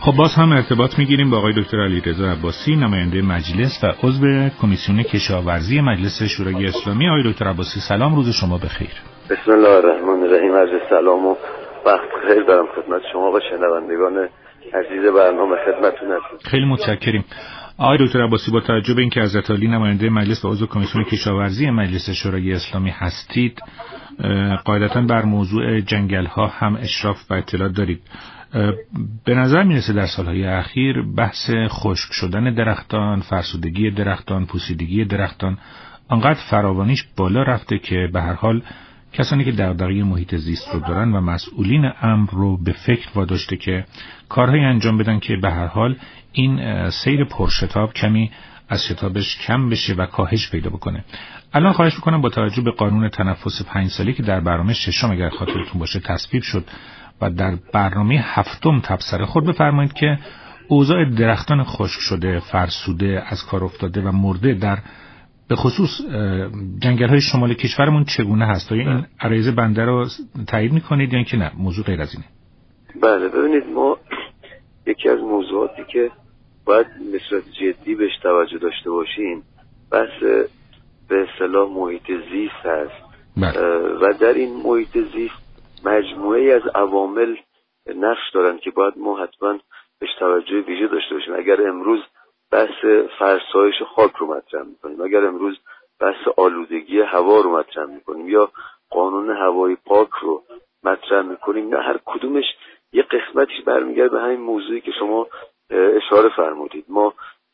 خب باز هم ارتباط میگیریم با آقای دکتر علیرضا عباسی، نماینده مجلس و عضو کمیسیون کشاورزی مجلس شورای اسلامی. آقای دکتر عباسی سلام، روز شما بخیر. بسم الله الرحمن الرحیم. عرض سلام و وقت خیر دارم خدمت شما و شنوندگان عزیز برنامه خدمتتون هستم. خیلی متشکریم. آقای دکتر عباسی، با توجه به اینکه حضرت عالی نماینده مجلس و عضو کمیسیون کشاورزی مجلس شورای اسلامی هستید، قاعدتاً بر موضوع جنگل‌ها هم اشراف و اطلاع دارید. به نظر میرسه در سالهای اخیر بحث خشک شدن درختان، فرسودگی درختان، پوسیدگی درختان انقدر فراوانیش بالا رفته که به هر حال کسانی که دغدغه محیط زیست رو دارن و مسئولین امر رو به فکر واداشته که کارهایی انجام بدن که به هر حال این سیر پرشتاب کمی از شتابش کم بشه و کاهش پیدا بکنه. الان خواهش میکنم با توجه به قانون تنفس 5 ساله که در برنامه 6 اگر خاطرتون باشه تصویب شد و در برنامه 7 تبصره خورد، بفرمایید که اوضاع درختان خشک شده، فرسوده، از کار افتاده و مرده در به خصوص جنگل‌های شمال کشورمون چگونه هست؟ آیا این عرایض بنده رو تایید می‌کنید یا اینکه نه موضوع غیر از اینه؟ بله، ببینید، ما یکی از موضوعاتی که باید به صورت جدی بهش توجه داشته باشیم بحث به اصطلاح محیط زیست هست. و در این محیط زیست مجموعه‌ای از عوامل نقش دارن که باید ما حتما بهش توجه ویژه داشته باشیم. اگر امروز بحث فرسایش خاک رو مطرح میکنیم، اگر امروز بحث آلودگی هوا رو مطرح میکنیم یا قانون هوای پاک رو مطرح میکنیم، نه هر کدومش یه قسمتش برمیگرده به همین موضوعی که شما اشاره فرمودید. ما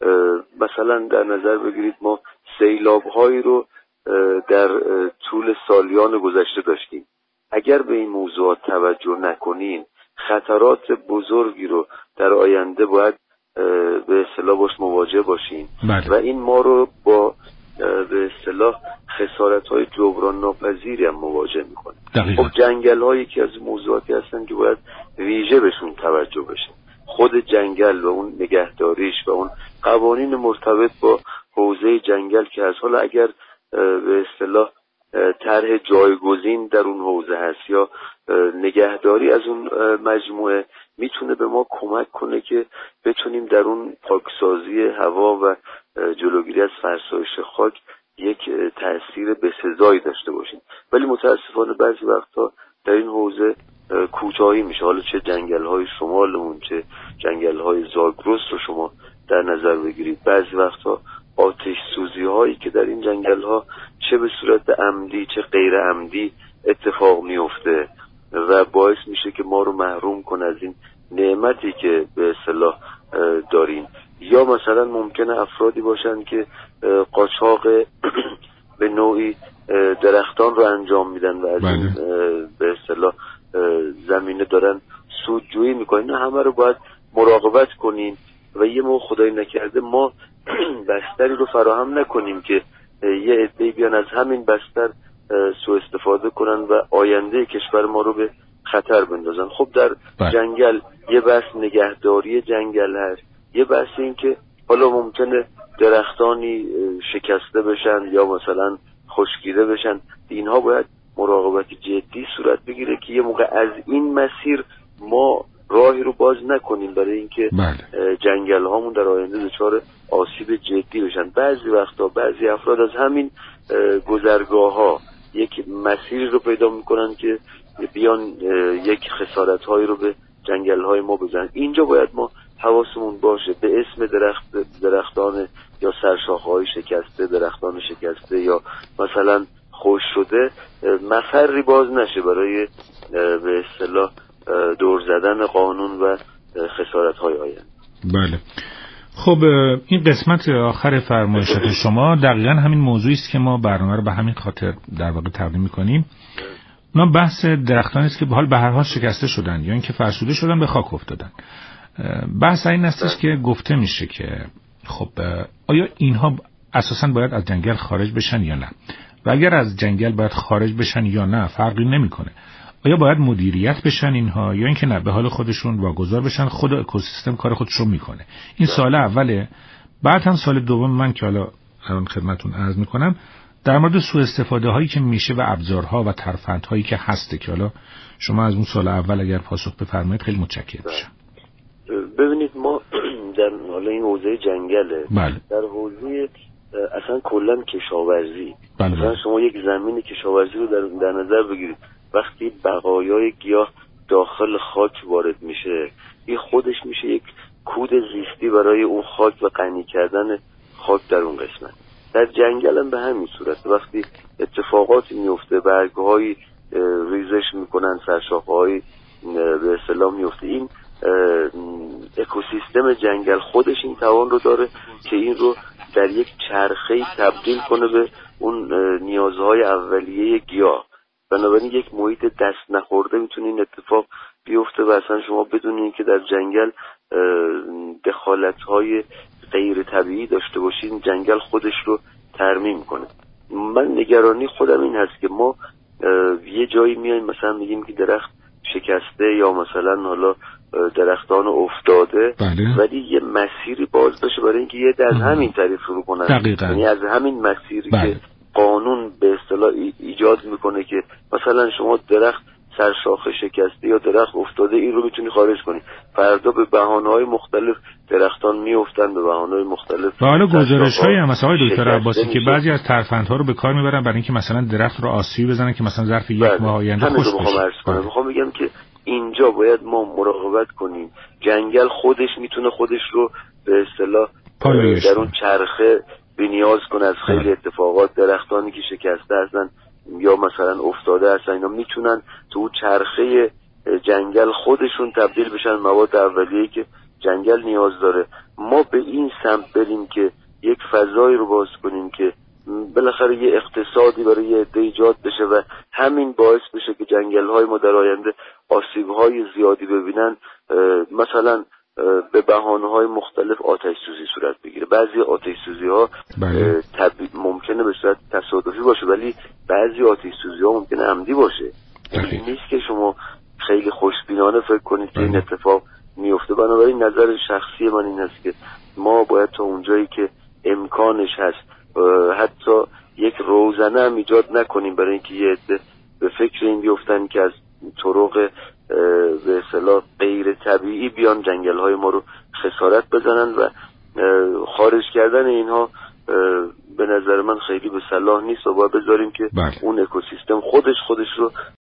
مثلا در نظر بگیرید ما سیلاب‌هایی رو در طول سالیان گذشته داشتیم. اگر به این موضوعات توجه نکنیم خطرات بزرگی رو در آینده باید به اصطلاح باش مواجه باشیم. و این ما رو با به اصطلاح خسارت‌های جبران ناپذیری هم مواجه میکنه. خب جنگل‌ها یکی از موضوعاتی هستن که باید ویژه بهشون توجه بشه. خود جنگل و اون نگهداریش و اون قوانین مرتبط با حوزه جنگل که از حالا اگر به اصطلاح طرح جایگزین در اون حوزه هست یا نگهداری از اون مجموعه میتونه به ما کمک کنه که بتونیم در اون پاکسازی هوا و جلوگیری از فرسایش خاک یک تأثیر بسزایی داشته باشیم. ولی متاسفانه بعضی وقتا در این حوزه کوتاهی میشه. حالا چه جنگل‌های شمالمون چه جنگل‌های زاگرس رو شما در نظر بگیرید، بعضی وقتا آتش سوزی هایی که در این جنگل‌ها چه به صورت عمدی چه غیر عمدی اتفاق میفته و باعث میشه که ما رو محروم کنه از این نعمتی که به اصطلاح داریم. یا مثلا ممکنه افرادی باشن که قاچاق به نوعی درختان رو انجام میدن و از این به اصطلاح زمینه دارن سودجویی میکنن. نه، همه رو باید مراقبت کنیم و یه موقع خدای نکرده ما بستری رو فراهم نکنیم که یه عده‌ای بیان از همین بستر سوء استفاده کنن و آینده کشور ما رو به خطر بندازن. خب در جنگل یه بحث نگهداری جنگل هست، یه بحث این که حالا ممکنه درختانی شکسته بشن یا مثلا خشکیده بشن. اینها باید مراقبت جدی صورت بگیره که یه موقع از این مسیر ما راهی رو باز نکنیم برای اینکه جنگل هامون در آینده دچار آسیب جدی بشن. بعضی وقتا بعضی افراد از همین گذرگاه ها یک مسیری رو پیدا میکنن که بیان یک خسارت هایی رو به جنگل های ما بزنن. اینجا باید ما حواسمون باشه به اسم درختان یا سرشاخه های شکسته، درختان شکسته یا مثلا خشک شده مفری باز نشه برای به اصطلاح دور زدن قانون و خسارت‌های آینده. بله. خب این قسمت آخر فرمایشات شما دقیقاً همین موضوعی است که ما برنامه رو به همین خاطر در واقع تقدیم می‌کنیم. اونا بحث درختانی است که به هر حال شکسته شدن یا اینکه فرسوده شدن، به خاک افتادن. بحث این است که گفته میشه که خب آیا اینها اساساً باید از جنگل خارج بشن یا نه؟ و اگر از جنگل باید خارج بشن یا نه فرقی نمی‌کنه. آیا باید مدیریت بشن اینها یا اینکه نه به حال خودشون واگذار بشن، خود اکوسیستم کار خودش رو میکنه؟ این سوال اوله. بعد هم سوال دوم من که حالا الان خدمتتون عرض میکنم در مورد سوء استفاده هایی که میشه و ابزارها و ترفندهایی که هسته که حالا شما از اون سوال اول اگر پاسخ بفرمایید خیلی متشکرم میشم. ببینید ما در حالا این حوزه جنگله، بله. در حوزه اصلا کلا کشاورزی، بله. مثلا شما یک زمین کشاورزی رو در نظر بگیرید، وقتی بقایای گیاه داخل خاک وارد میشه، این خودش میشه یک کود زیستی برای اون خاک و غنی کردن خاک در اون قسمت. در جنگل هم به همین صورت، وقتی اتفاقاتی میفته، برگ‌های ریزش میکنن، سرشاخه‌های به اصطلاح میفته، این اکوسیستم جنگل خودش این توان رو داره که این رو در یک چرخه‌ای تبدیل کنه به اون نیازهای اولیه گیاه. بنابراین یک محیط دست نخورده میتونه این اتفاق بیفته و اصلا شما بدونین که در جنگل دخالت‌های غیر طبیعی داشته باشین، جنگل خودش رو ترمیم کنه. من نگرانی خودم این هست که ما یه جایی میایم مثلا میگیم که درخت شکسته یا مثلا حالا درختان افتاده، بله. ولی یه مسیری باز بشه برای اینکه یه از همین طریق شروع کنن، یعنی از همین مسیری بله. که قانون به اصطلاح ایجاد میکنه که مثلا شما درخت سرشاخه شکسته یا درخت افتاده، این رو میتونی خارج کنی، فردا به بهانه‌های مختلف درختان میافتن، به بهانه‌های مختلف. و حالا گزارش‌هایی هم مثلا آقای دکتر عباسی که بعضی از ترفندها رو به کار میبرن برای اینکه مثلا درخت رو آسیب بزنن که مثلا ظرف یک ماه آینده خشک بشه. میخوام بگم که اینجا باید ما مراقبت کنیم. جنگل خودش میتونه خودش رو به اصطلاح در اون چرخه بی‌نیاز کنه از خیلی اتفاقات. درختانی که شکسته هستن یا مثلا افتاده هستن، اینا میتونن تو چرخه جنگل خودشون تبدیل بشن مواد اولیه‌ای که جنگل نیاز داره. ما به این سمت بریم که یک فضایی رو باز کنیم که بالاخره یه اقتصادی برای یه عده ایجاد بشه و همین باعث بشه که جنگل‌های ما در آینده آسیب‌های زیادی ببینن، مثلا به بهانه‌های مختلف آتش سوزی صورت بگیره. بعضی آتش سوزی‌ها ممکنه به صورت تصادفی باشه، ولی بعضی آتش سوزی‌ها ممکنه عمدی باشه. این نیست که شما خیلی خوشبینانه فکر کنید که این اتفاق میفته. بنابراین نظر شخصی من این است که ما باید تا اونجایی که امکانش هست حتی یک روزنه هم ایجاد نکنیم برای اینکه یه عده به فکر این بیفتن که از طرق به اصطلاح غیر طبیعی بیان جنگل‌های ما رو خسارت بزنن و خارج کردن اینها به نظر من خیلی به صلاح نیست و باید بذاریم که اون اکوسیستم خودش رو